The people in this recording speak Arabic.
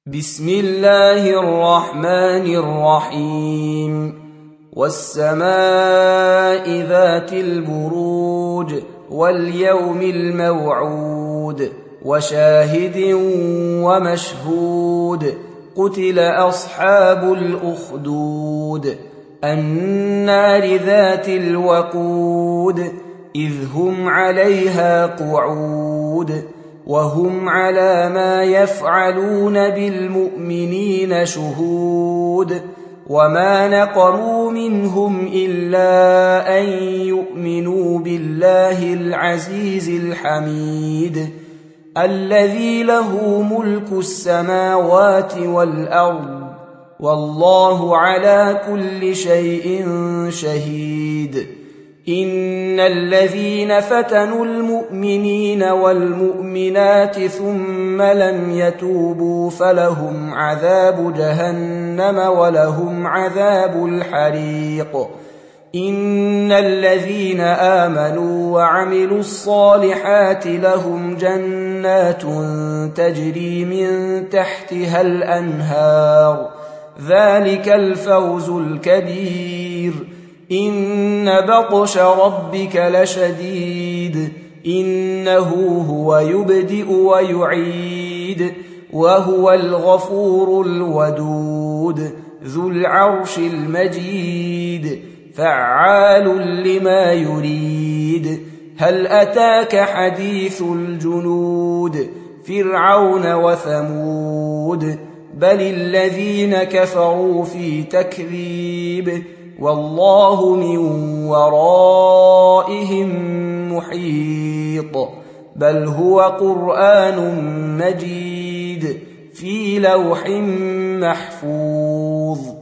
بسم الله الرحمن الرحيم والسماء ذات البروج واليوم الموعود وشاهد ومشهود قتل أصحاب الأخدود النار ذات الوقود إذ هم عليها قعود وهم على ما يفعلون بالمؤمنين شهود وما نقموا منهم إلا أن يؤمنوا بالله العزيز الحميد الذي له ملك السماوات والأرض والله على كل شيء شهيد إن الذين فتنوا المؤمنين والمؤمنات ثم لم يتوبوا فلهم عذاب جهنم ولهم عذاب الحريق إن الذين آمنوا وعملوا الصالحات لهم جنات تجري من تحتها الأنهار ذلك الفوز الكبير إن بطش ربك لشديد إنه هو يبدئ ويعيد وهو الغفور الودود ذو العرش المجيد فعال لما يريد هل أتاك حديث الجنود فرعون وثمود بل الذين كفروا في تكذيب والله من ورائهم محيط بل هو قرآن مجيد في لوح محفوظ